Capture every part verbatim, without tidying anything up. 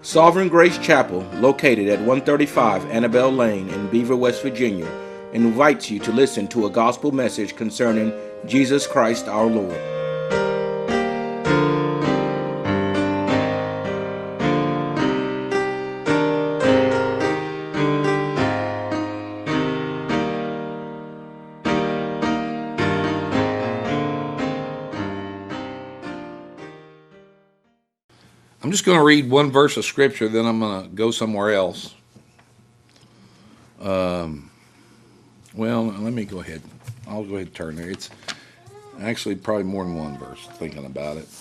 Sovereign Grace Chapel, located at one thirty-five Annabelle Lane in Beaver, West Virginia, invites you to listen to a gospel message concerning Jesus Christ our Lord. I'm just going to read one verse of Scripture, then I'm going to go somewhere else. Um, well, let me go ahead. I'll go ahead and turn there. It's actually probably more than one verse, thinking about it.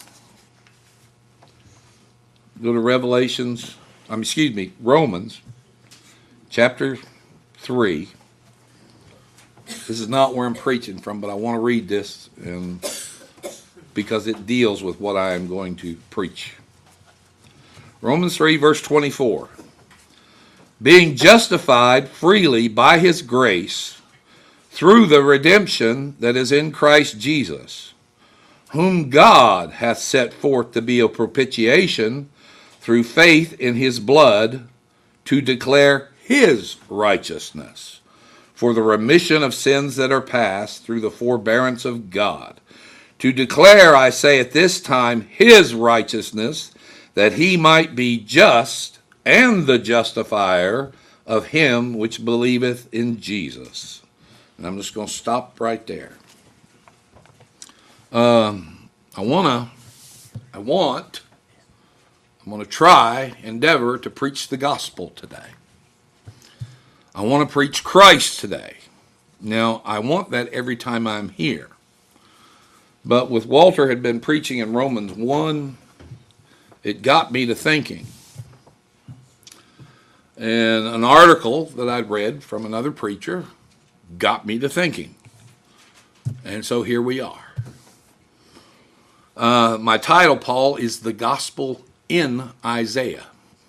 Go to Revelations, um, excuse me, Romans, chapter three. This is not where I'm preaching from, but I want to read this and because it deals with what I am going to preach. Romans three, verse twenty-four. Being justified freely by his grace through the redemption that is in Christ Jesus, whom God hath set forth to be a propitiation through faith in his blood, to declare his righteousness for the remission of sins that are past through the forbearance of God. To declare, I say at this time, his righteousness, that he might be just and the justifier of him which believeth in Jesus. And I'm just going to stop right there. Um, I want to, I want, I'm going to try, endeavor to preach the gospel today. I want to preach Christ today. Now, I want that every time I'm here. But with Walter had been preaching in Romans one, it got me to thinking. And an article that I'd read from another preacher got me to thinking. And so here we are. Uh, my title, Paul, is The Gospel in Isaiah.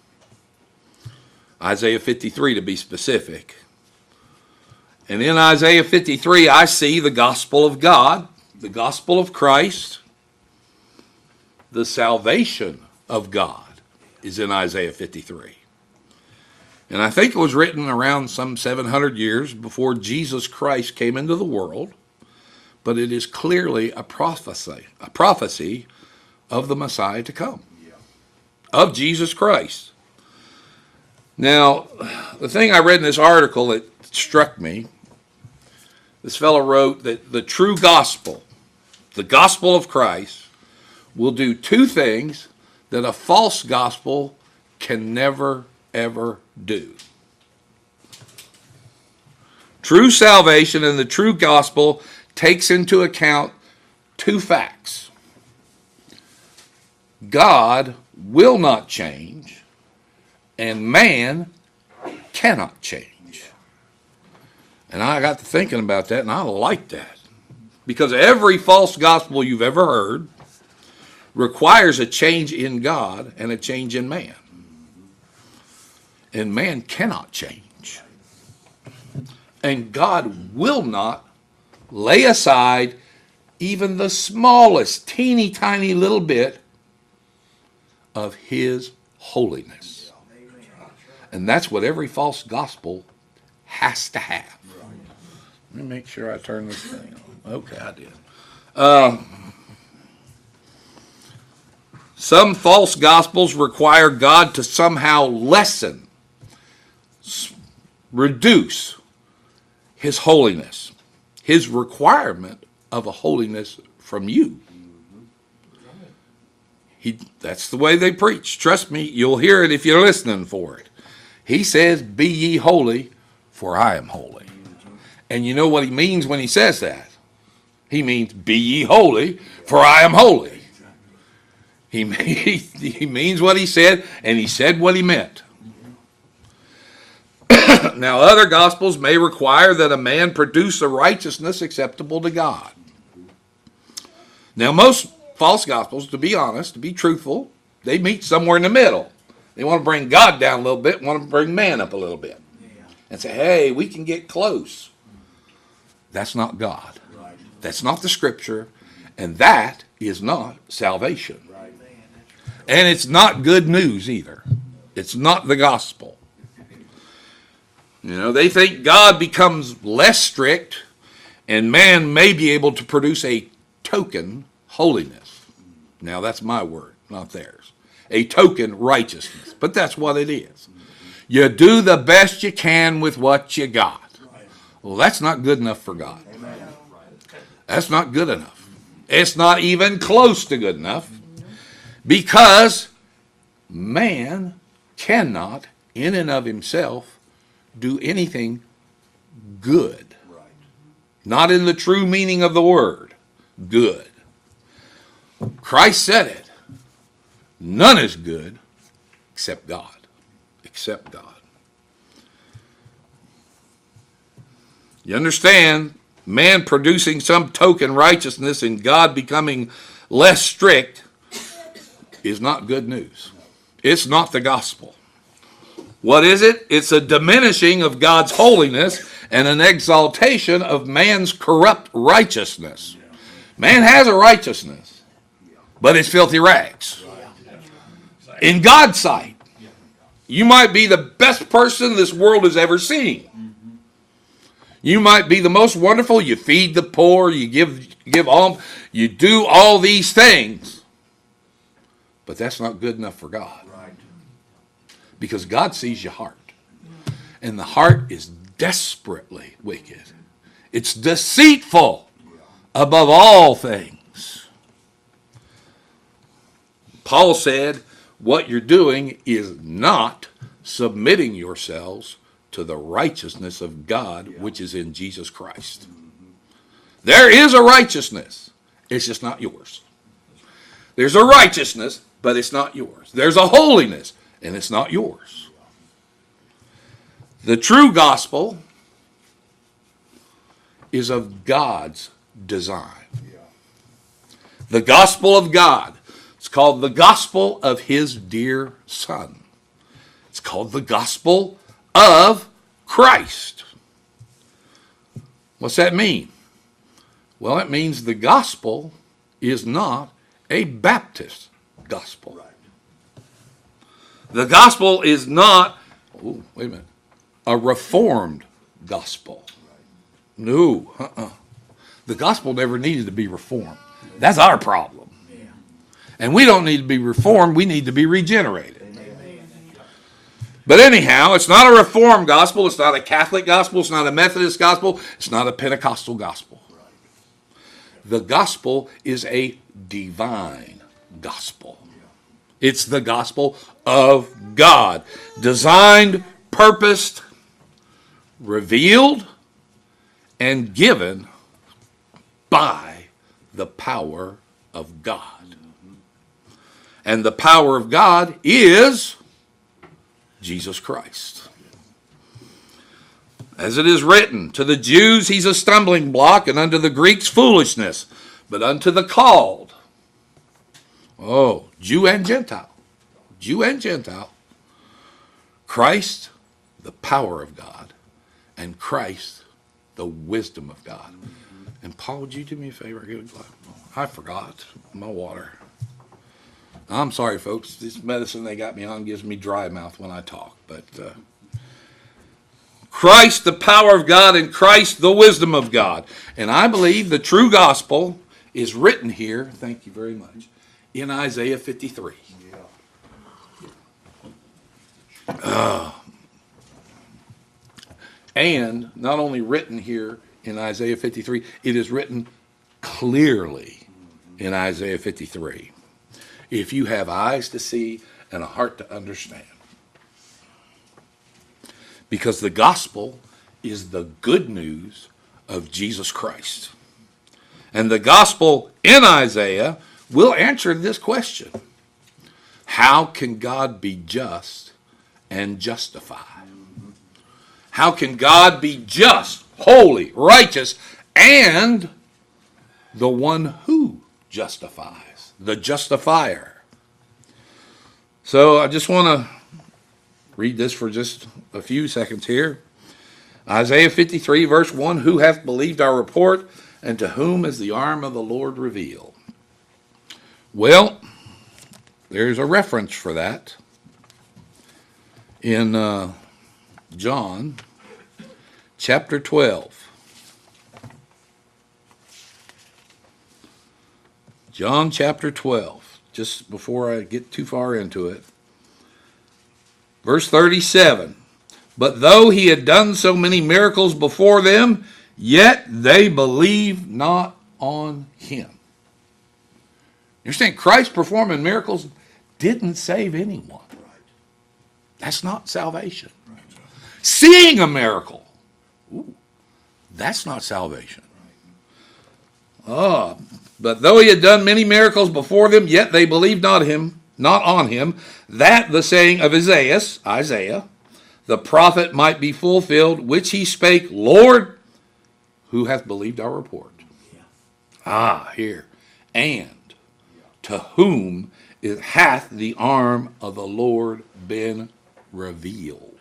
Isaiah fifty-three to be specific. And in Isaiah fifty-three, I see the gospel of God, the gospel of Christ, the salvation of God is in Isaiah fifty-three. And I think it was written around some seven hundred years before Jesus Christ came into the world, but it is clearly a prophecy, a prophecy of the Messiah to come, yeah. Of Jesus Christ. Now, the thing I read in this article that struck me, this fellow wrote that the true gospel, the gospel of Christ, will do two things that a false gospel can never, ever do. True salvation and the true gospel takes into account two facts. God will not change, and man cannot change. And I got to thinking about that, and I like that. Because every false gospel you've ever heard requires a change in God and a change in man. And man cannot change. And God will not lay aside even the smallest, teeny tiny little bit of his holiness. And that's what every false gospel has to have. Let me make sure I turn this thing on. Okay, I did. Uh, Some false gospels require God to somehow lessen, reduce his holiness, his requirement of a holiness from you. He, that's the way they preach. Trust me, you'll hear it if you're listening for it. He says, be ye holy, for I am holy. And you know what he means when he says that? He means, be ye holy, for I am holy. He, he, he means what he said, and he said what he meant. Now, other gospels may require that a man produce a righteousness acceptable to God. Now, most false gospels, to be honest, to be truthful, they meet somewhere in the middle. They want to bring God down a little bit, want to bring man up a little bit. And say, hey, we can get close. That's not God. That's not the Scripture, and that is not salvation. And it's not good news either. It's not the gospel. You know, they think God becomes less strict and man may be able to produce a token holiness. Now, that's my word, not theirs. A token righteousness. But that's what it is. You do the best you can with what you got. Well, that's not good enough for God. That's not good enough. It's not even close to good enough, because man cannot, in and of himself, do anything good. Not in the true meaning of the word, good. Christ said it. None is good except God. Except God. You understand, man producing some token righteousness and God becoming less strict is not good news. It's not the gospel. What is it? It's a diminishing of God's holiness and an exaltation of man's corrupt righteousness. Man has a righteousness, but it's filthy rags. In God's sight, you might be the best person this world has ever seen. You might be the most wonderful. You feed the poor, you give give alms, you do all these things. But that's not good enough for God. Because God sees your heart. And the heart is desperately wicked. It's deceitful above all things. Paul said, what you're doing is not submitting yourselves to the righteousness of God, which is in Jesus Christ. There is a righteousness. It's just not yours. There's a righteousness, but it's not yours. There's a holiness, and it's not yours. The true gospel is of God's design. The gospel of God. It's called the gospel of his dear Son. It's called the gospel of Christ. What's that mean? Well, it means the gospel is not a Baptist gospel. The gospel is not, oh, wait a minute, a Reformed gospel. No, uh-uh. The gospel never needed to be reformed. That's our problem. And we don't need to be reformed, we need to be regenerated. But anyhow, it's not a Reformed gospel, it's not a Catholic gospel, it's not a Methodist gospel, it's not a Pentecostal gospel. The gospel is a divine gospel. It's the gospel of God, designed, purposed, revealed, and given by the power of God. And the power of God is Jesus Christ. As it is written, to the Jews he's a stumbling block, and unto the Greeks foolishness, but unto the called, oh, Jew and Gentile, Jew and Gentile, Christ, the power of God, and Christ, the wisdom of God. And Paul, would you do me a favor? Get a glass. I forgot my water. I'm sorry, folks. This medicine they got me on gives me dry mouth when I talk. But uh, Christ, the power of God, and Christ, the wisdom of God. And I believe the true gospel is written here, thank you very much, in Isaiah fifty-three. Uh, and not only written here in Isaiah fifty-three, it is written clearly in Isaiah fifty-three. If you have eyes to see and a heart to understand. Because the gospel is the good news of Jesus Christ. And the gospel in Isaiah will answer this question. How can God be just and justify? How can God be just, holy, righteous, and the one who justifies? The justifier. So I just want to read this for just a few seconds here. Isaiah fifty-three, verse one, who hath believed our report, and to whom is the arm of the Lord revealed? Well, there's a reference for that. in uh, John chapter twelve. John chapter twelve, just before I get too far into it. Verse thirty-seven. But though he had done so many miracles before them, yet they believed not on him. You understand? Christ performing miracles didn't save anyone. That's not salvation. Seeing a miracle, ooh, that's not salvation. Oh, but though he had done many miracles before them, yet they believed not him, not on him, that the saying of Isaiah, Isaiah, the prophet might be fulfilled, which he spake, Lord, who hath believed our report? Yeah. Ah, here. And to whom it hath the arm of the Lord been revealed.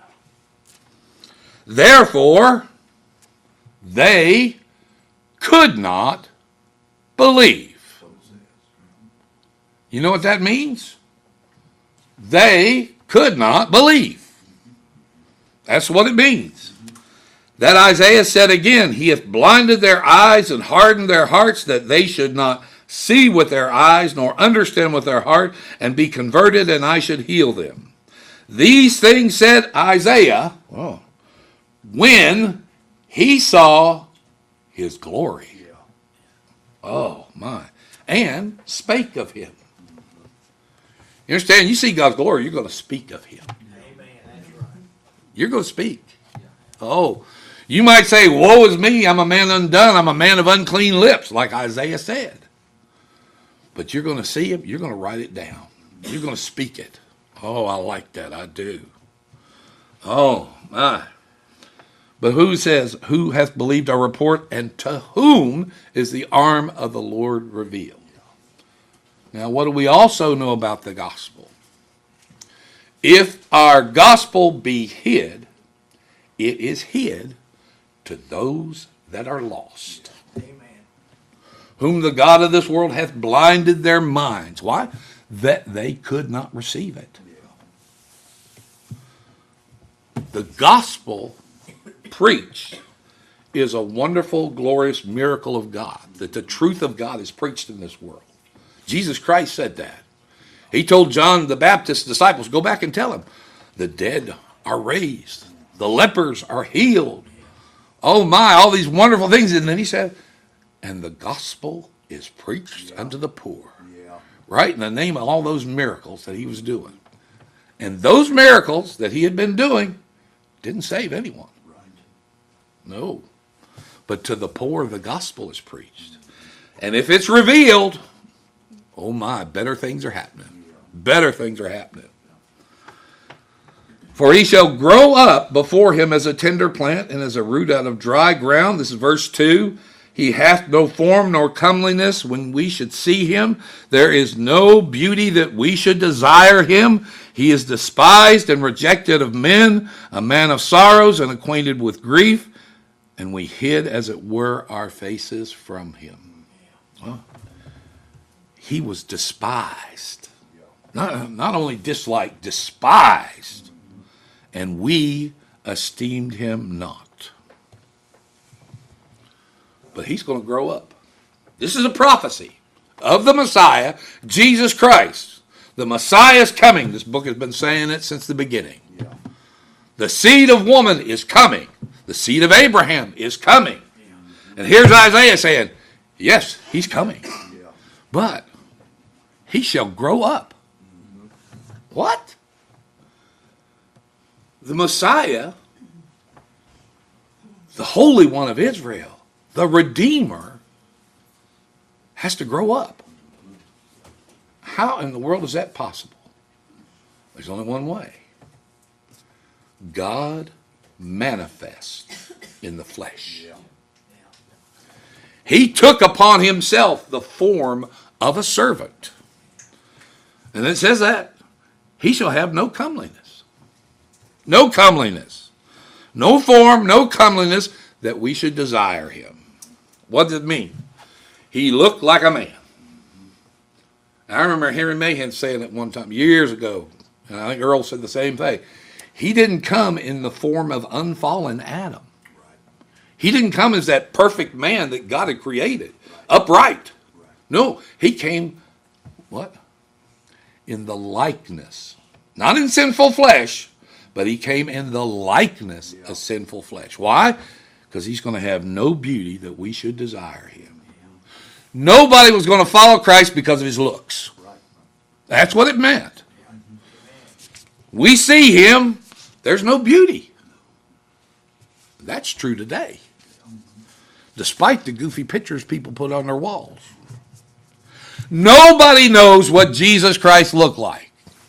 Therefore, they could not believe. You know what that means? They could not believe. That's what it means. That Isaiah said again, he hath blinded their eyes and hardened their hearts, that they should not see with their eyes, nor understand with their heart, and be converted, and I should heal them. These things said Isaiah, oh, when he saw his glory. Oh, my. And spake of him. You understand? You see God's glory, you're going to speak of him. Amen. That's right. You're going to speak. Oh, you might say, woe is me, I'm a man undone, I'm a man of unclean lips, like Isaiah said. But you're going to see him, you're going to write it down. You're going to speak it. Oh, I like that, I do. Oh, my. But who says, who hath believed our report, and to whom is the arm of the Lord revealed? Now, what do we also know about the gospel? If our gospel be hid, it is hid to those that are lost. Amen. Whom the God of this world hath blinded their minds. Why? That they could not receive it. The gospel preached is a wonderful, glorious miracle of God, that the truth of God is preached in this world. Jesus Christ said that. He told John the Baptist's disciples, go back and tell him, the dead are raised, the lepers are healed. Oh my, all these wonderful things. And then he said, and the gospel is preached yeah. unto the poor. Yeah. Right? In the name of all those miracles that he was doing. And those miracles that he had been doing didn't save anyone. No. But to the poor, the gospel is preached. And if it's revealed, oh my, better things are happening. Better things are happening. For he shall grow up before him as a tender plant and as a root out of dry ground. This is verse two. He hath no form nor comeliness when we should see him. There is no beauty that we should desire him. He is despised and rejected of men, a man of sorrows and acquainted with grief. And we hid, as it were, our faces from him. Well, he was despised. Not, not only disliked, despised. And we esteemed him not. But he's going to grow up. This is a prophecy of the Messiah, Jesus Christ. The Messiah is coming. This book has been saying it since the beginning. Yeah. The seed of woman is coming. The seed of Abraham is coming. Yeah. And here's Isaiah saying, yes, he's coming. Yeah. But he shall grow up. Mm-hmm. What? The Messiah, the Holy One of Israel, the Redeemer, has to grow up. How in the world is that possible? There's only one way. God manifests in the flesh. He took upon himself the form of a servant. And it says that he shall have no comeliness. No comeliness. No form, no comeliness that we should desire him. What does it mean? He looked like a man. I remember Henry Mahan saying it one time, years ago, and I think Earl said the same thing. He didn't come in the form of unfallen Adam. He didn't come as that perfect man that God had created, upright. No, he came, what? In the likeness. Not in sinful flesh, but he came in the likeness of sinful flesh. Why? Because he's going to have no beauty that we should desire him. Nobody was going to follow Christ because of his looks. That's what it meant. We see him, there's no beauty. That's true today. Despite the goofy pictures people put on their walls. Nobody knows what Jesus Christ looked like.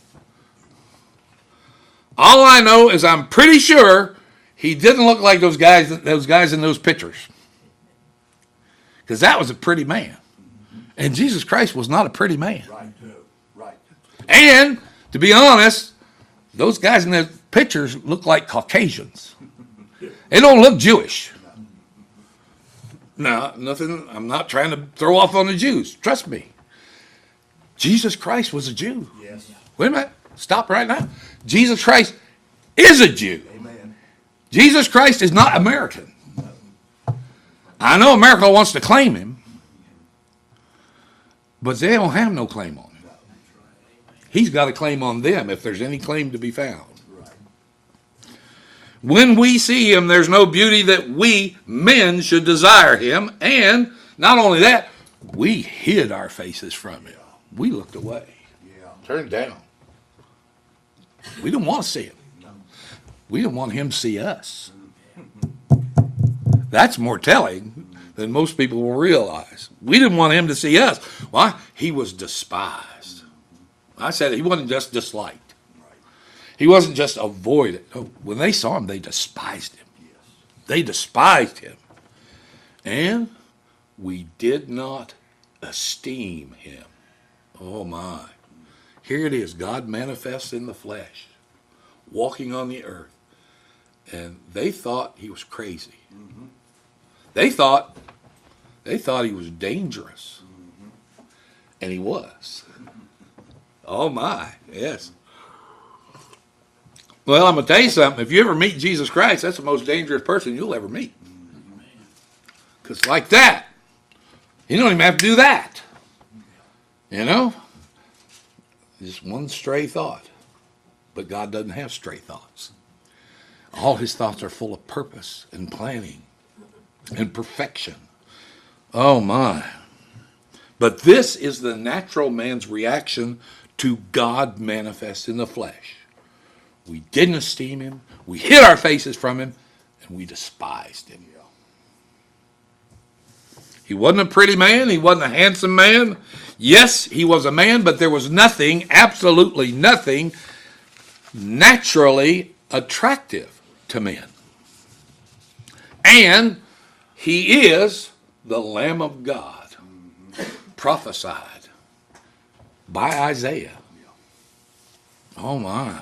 All I know is I'm pretty sure he didn't look like those guys, those guys in those pictures. Because that was a pretty man. And Jesus Christ was not a pretty man. Right, right. And, to be honest, those guys in the pictures look like Caucasians. They don't look Jewish. No, nothing. I'm not trying to throw off on the Jews. Trust me. Jesus Christ was a Jew. Yes. Wait a minute. Stop right now. Jesus Christ is a Jew. Amen. Jesus Christ is not American. I know America wants to claim him, but they don't have no claim on him. He's got a claim on them if there's any claim to be found. When we see him, there's no beauty that we men should desire him. And not only that, we hid our faces from him. We looked away. Yeah. Turned down. We didn't want to see him. We didn't want him to see us. That's more telling than most people will realize. We didn't want him to see us. Why? He was despised. I said he wasn't just disliked. He wasn't just avoided. No, when they saw him, they despised him. They despised him. And we did not esteem him. Oh my. Here it is. God manifests in the flesh, walking on the earth. And they thought he was crazy. Mm-hmm. They thought, they thought he was dangerous. Mm-hmm. And he was. Oh my, yes. Well, I'm going to tell you something. If you ever meet Jesus Christ, that's the most dangerous person you'll ever meet. Because like that, you don't even have to do that. You know? Just one stray thought. But God doesn't have stray thoughts. All his thoughts are full of purpose and planning and perfection. Oh my. But this is the natural man's reaction to God manifest in the flesh. We didn't esteem him. We hid our faces from him. And we despised him. He wasn't a pretty man. He wasn't a handsome man. Yes, he was a man, but there was nothing, absolutely nothing, naturally attractive to men. And he is the Lamb of God, prophesied by Isaiah. Oh my.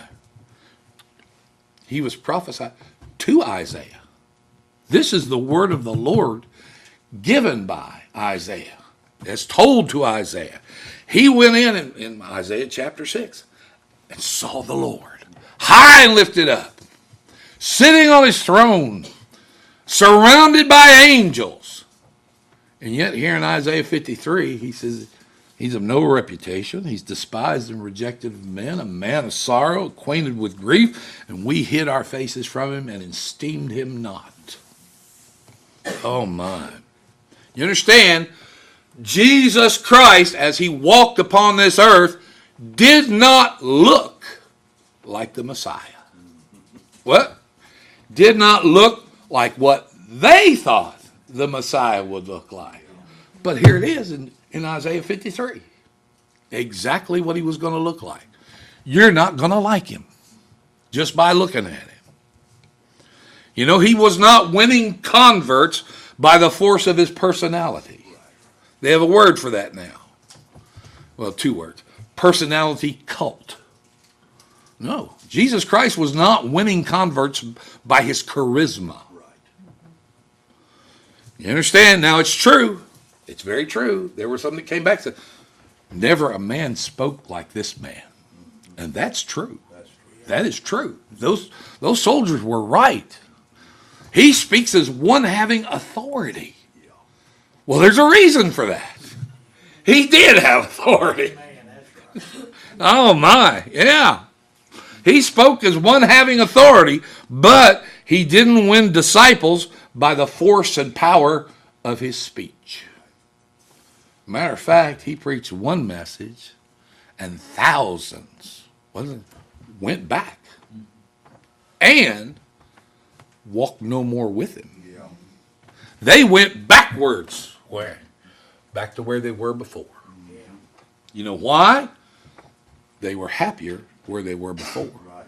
He was prophesied to Isaiah. This is the word of the Lord given by Isaiah. It's told to Isaiah. He went in, in in Isaiah chapter six and saw the Lord high and lifted up, sitting on his throne, surrounded by angels. And yet here in Isaiah fifty-three, he says, he's of no reputation. He's despised and rejected of men, a man of sorrow, acquainted with grief, and we hid our faces from him and esteemed him not. Oh my. You understand? Jesus Christ, as he walked upon this earth, did not look like the Messiah. What? Did not look like what they thought the Messiah would look like. But here it is in, in Isaiah fifty-three. Exactly what he was going to look like. You're not going to like him just by looking at him. You know, he was not winning converts by the force of his personality. They have a word for that now. Well, two words. Personality cult. No, Jesus Christ was not winning converts by his charisma. You understand? Now it's true. It's very true. There were some that came back and said, never a man spoke like this man. And that's true. That is true. Those, those soldiers were right. He speaks as one having authority. Well, there's a reason for that. He did have authority. Oh my, yeah. He spoke as one having authority, but he didn't win disciples by the force and power of his speech. Matter of fact, he preached one message and thousands went back and walked no more with him. They went backwards. Where? Back to where they were before. You know why? They were happier where they were before.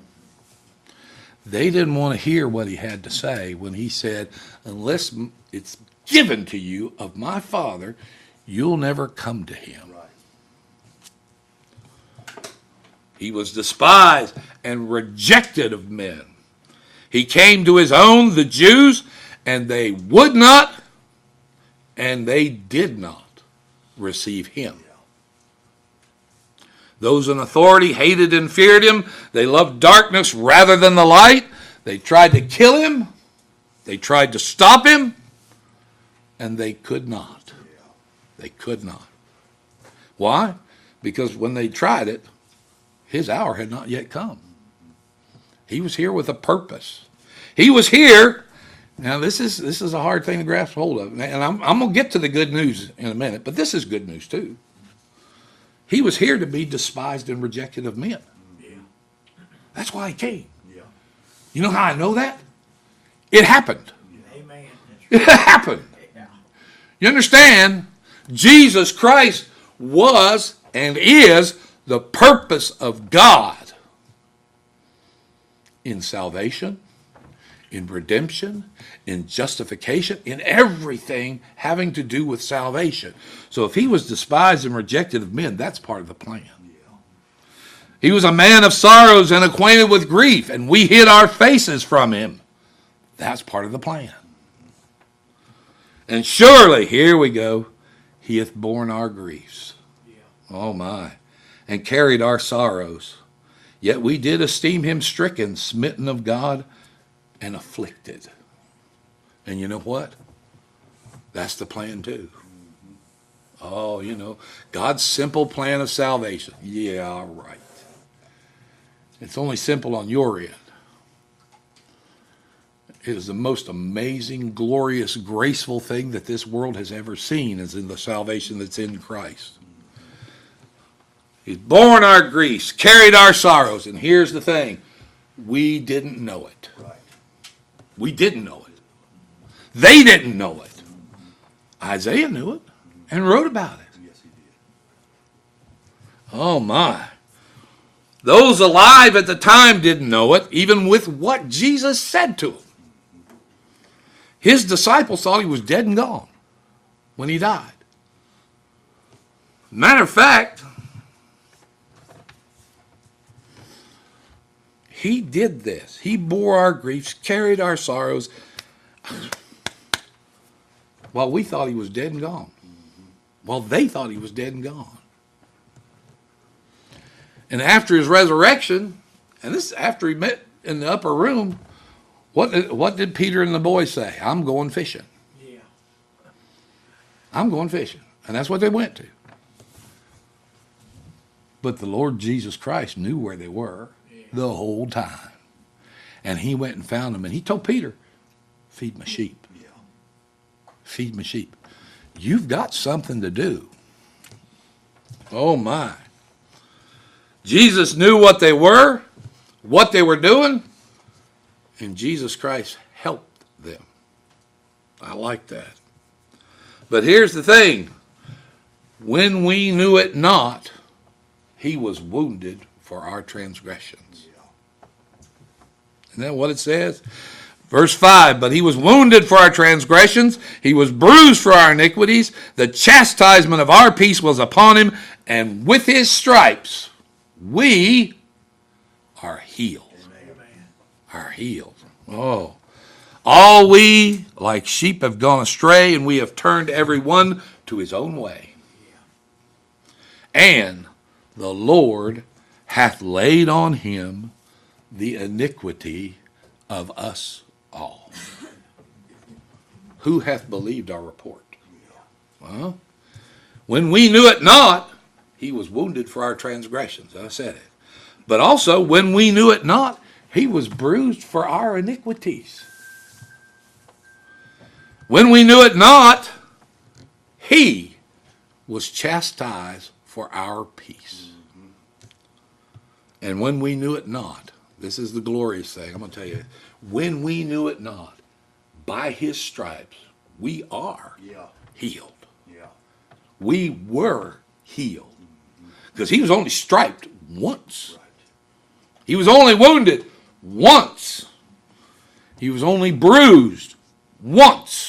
They didn't want to hear what he had to say when he said, unless it's given to you of my Father, you'll never come to him. He was despised and rejected of men. He came to his own, the Jews, and they would not, and they did not receive him. Those in authority hated and feared him. They loved darkness rather than the light. They tried to kill him. They tried to stop him. And they could not. They could not. Why? Because when they tried it, his hour had not yet come. He was here with a purpose. He was here. Now, this is this is a hard thing to grasp hold of. And I'm, I'm going to get to the good news in a minute, but this is good news too. He was here to be despised and rejected of men. Yeah. That's why he came. Yeah. You know how I know that? It happened. Yeah. Amen. It happened. Yeah. You understand? Jesus Christ was and is the purpose of God in salvation, in redemption, in justification, in everything having to do with salvation. So if he was despised and rejected of men, that's part of the plan. He was a man of sorrows and acquainted with grief, and we hid our faces from him. That's part of the plan. And surely, here we go, he hath borne our griefs. Oh my. And carried our sorrows. Yet we did esteem him stricken, smitten of God, and afflicted. And you know what? That's the plan too. Oh, you know, God's simple plan of salvation. Yeah, right. It's only simple on your end. It is the most amazing, glorious, graceful thing that this world has ever seen is in the salvation that's in Christ. He's borne our griefs, carried our sorrows. And here's the thing. We didn't know it. We didn't know it. They didn't know it. Isaiah knew it and wrote about it. Yes, he did. Oh my. Those alive at the time didn't know it, even with what Jesus said to them. His disciples thought he was dead and gone when he died. Matter of fact, he did this. He bore our griefs, carried our sorrows, while we thought he was dead and gone. While they thought he was dead and gone. And after his resurrection, and this after he met in the upper room, what did, what did Peter and the boys say? I'm going fishing. Yeah. I'm going fishing. And that's what they went to. But the Lord Jesus Christ knew where they were the whole time. And he went and found them. And he told Peter, feed my sheep. Yeah. Feed my sheep. You've got something to do. Oh my. Jesus knew what they were, what they were doing, and Jesus Christ helped them. I like that. But here's the thing. When we knew it not, he was wounded for our transgressions. Isn't that what it says? Verse five, but he was wounded for our transgressions, he was bruised for our iniquities, the chastisement of our peace was upon him, and with his stripes we are healed. Amen. Are healed. Oh. All we like sheep have gone astray, and we have turned every one to his own way. And the Lord hath laid on him the iniquity of us all. Who hath believed our report? Well, when we knew it not, he was wounded for our transgressions. I said it. But also, when we knew it not, he was bruised for our iniquities. When we knew it not, he was chastised for our peace. And when we knew it not, this is the glorious thing, I'm going to tell you, when we knew it not, by his stripes, we are Yeah. healed. Yeah. We were healed. Because he was only striped once. Right. He was only wounded once. He was only bruised once.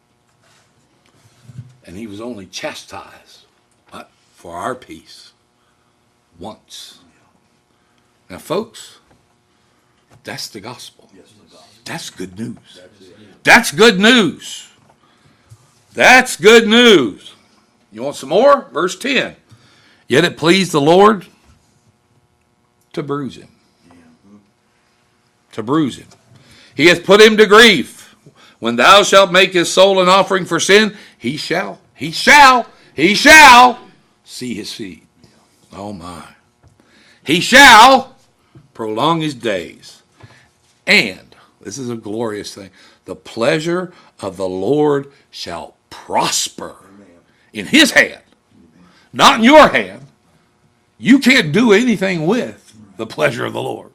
And he was only chastised what? For our peace once. Now, folks, that's the gospel. Yes, the gospel. That's good news. That's it. That's good news. That's good news. You want some more? Verse ten. Yet it pleased the Lord to bruise him. To bruise him. He hath put him to grief. When thou shalt make his soul an offering for sin, he shall, he shall, he shall see his seed. Oh my. He shall prolong his days. And, this is a glorious thing, the pleasure of the Lord shall prosper in his hand, not in your hand. You can't do anything with the pleasure of the Lord.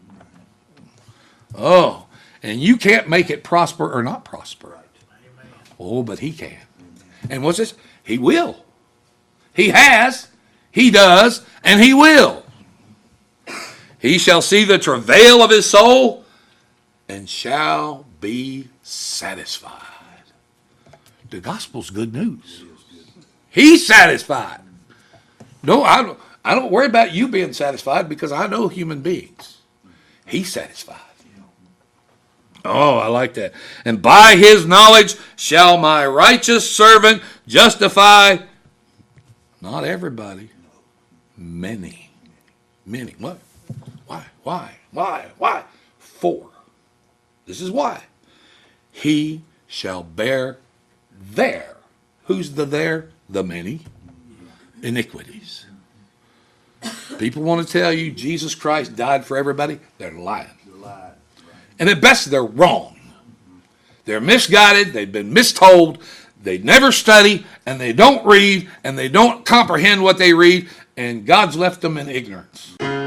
Oh, and you can't make it prosper or not prosper. Oh, but he can. And what's this? He will. He has, he does, and he will. He shall see the travail of his soul and shall be satisfied. The gospel's good news. He's satisfied. No, I don't, I don't worry about you being satisfied because I know human beings. He's satisfied. Oh, I like that. And by his knowledge shall my righteous servant justify not everybody, many. Many. What? Why? Why? Why? Why? For. This is why. He shall bear their. Who's the their? The many iniquities. People want to tell you Jesus Christ died for everybody. They're lying. And at best, they're wrong. They're misguided. They've been mistold. They never study, and they don't read, and they don't comprehend what they read, and God's left them in ignorance.